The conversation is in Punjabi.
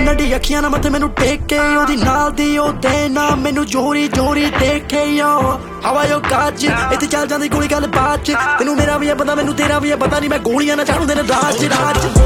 ਨਡੀ ਅੱਖੀਆਂ ਨਾਲ ਮੱਥੇ ਮੈਨੂੰ ਟੇਕ ਕੇ ਉਹਦੀ ਨਾਲ ਦੀ ਉਹ ਦੇ ਨਾ ਮੈਨੂੰ ਜੋਰੀ ਜੋਰੀ ਦੇਖੇ ਯੋ ਹਵਾ ਯੋ ਕਾਜ ਇੱਥੇ ਚੱਲ ਜਾਂਦੀ ਗੋਲੀ ਗੱਲ ਬਾਤ ਚ ਤੈਨੂੰ ਮੇਰਾ ਵੀ ਆ ਪਤਾ ਮੈਨੂੰ ਤੇਰਾ ਵੀ ਆ ਪਤਾ ਨਹੀਂ ਮੈਂ ਗੋਲੀਆਂ ਨਾ ਚਾੜੂ ਦਿਨ ਰਾਜ ਰਾਜ